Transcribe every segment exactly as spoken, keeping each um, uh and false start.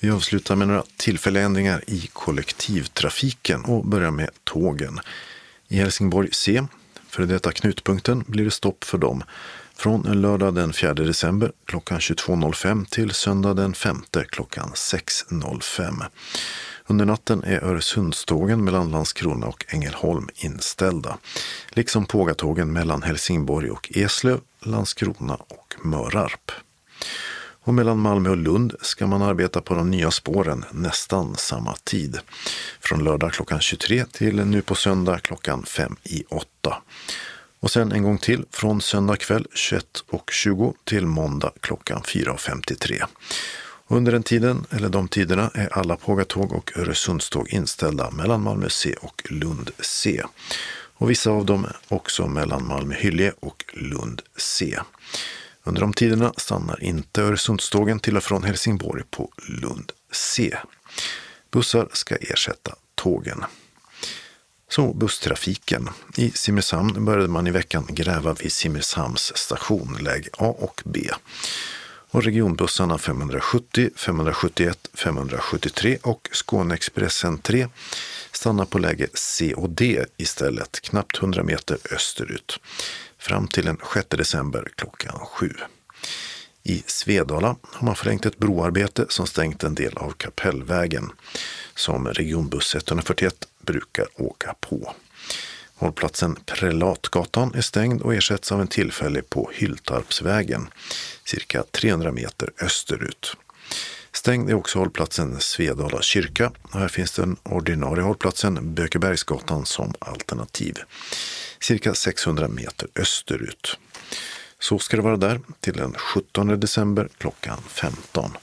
Vi avslutar med några tillfälliga ändringar i kollektivtrafiken och börjar med tågen. I Helsingborg C, för detta knutpunkten, blir det stopp för dem från lördag den fjärde december klockan tjugotvå noll fem till söndag den femte klockan sex noll fem. Under natten är Öresundstågen mellan Landskrona och Ängelholm inställda, liksom pågatågen mellan Helsingborg och Eslöv, Landskrona och Mörarp. Och mellan Malmö och Lund ska man arbeta på de nya spåren nästan samma tid. Från lördag klockan tjugotre till nu på söndag klockan fem i åtta. Och sen en gång till från söndag kväll tjugoett och tjugo till måndag klockan fyra femtiotre. Under den tiden, eller de tiderna, är alla pågatåg och Öresundståg inställda mellan Malmö C och Lund C. Och vissa av dem också mellan Malmö Hyllie och Lund C. Under de tiderna stannar inte Öresundstågen till och från Helsingborg på Lund C. Bussar ska ersätta tågen. Så busstrafiken. I Simrishamn började man i veckan gräva vid Simrishamns station, läge A och B. Och regionbussarna femhundrasjuttio, femhundrasjuttioett, femhundrasjuttiotre och Skåneexpressen tre stannar på läge C och D istället, knappt hundra meter österut, fram till den sjätte december klockan sju. I Svedala har man förlängt ett broarbete som stängt en del av Kapellvägen, som regionbuss etthundrafyrtioett brukar åka på. Hållplatsen Prelatgatan är stängd och ersätts av en tillfällig på Hylltarpsvägen, cirka trehundra meter österut. Stängd är också hållplatsen Svedala kyrka, och här finns den ordinarie hållplatsen Bökebergsgatan som alternativ, cirka sexhundra meter österut. Så ska det vara där till den sjuttonde december klockan femton.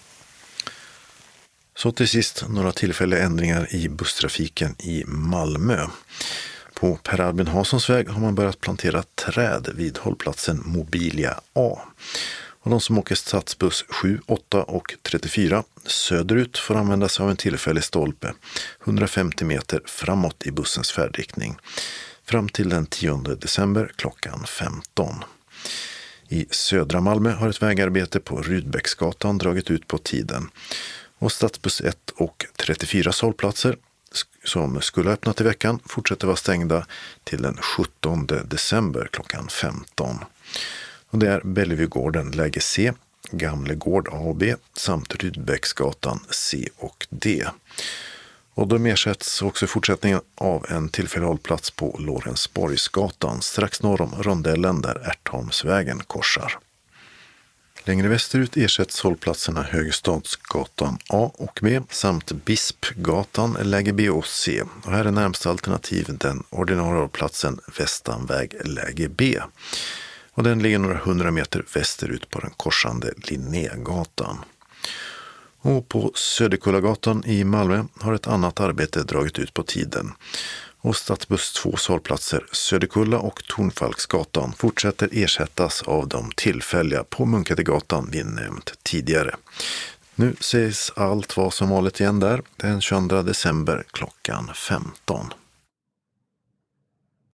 Så till sist några tillfälliga ändringar i busstrafiken i Malmö. På Per Albin Hanssons väg har man börjat plantera träd vid hållplatsen Mobilia A. Och de som åker stadsbuss sju, åtta och trettiofyra söderut får använda sig av en tillfällig stolpe hundrafemtio meter framåt i bussens färdriktning, fram till den tionde december klockan femton. I södra Malmö har ett vägarbete på Rudbecksgatan dragit ut på tiden, och stadsbuss ett och trettiofyra hållplatser som skulle ha öppnat i veckan fortsätter vara stängda till den sjuttonde december klockan femton. Och det är Bellevuegården läge C, Gamlegård A och B samt Rudbecksgatan C och D. Och de ersätts också i fortsättningen av en tillfällig hållplats på Lorensborgsgatan strax norr om rondellen där Ärtholmsvägen korsar. Längre västerut ersätts hållplatserna Högestadsgatan A och B samt Bispgatan läge B och C. Och här är närmsta alternativ den ordinarie hållplatsen Västanväg läge B. Och den ligger några hundra meter västerut på den korsande Linnégatan. Och på Söderkullagatan i Malmö har ett annat arbete dragit ut på tiden. Och stadsbuss två hållplatser Söderkulla och Tornfalksgatan fortsätter ersättas av de tillfälliga på Munkategatan vi nämnt tidigare. Nu ses allt vad som vanligt igen där den tjugoandra december klockan femton.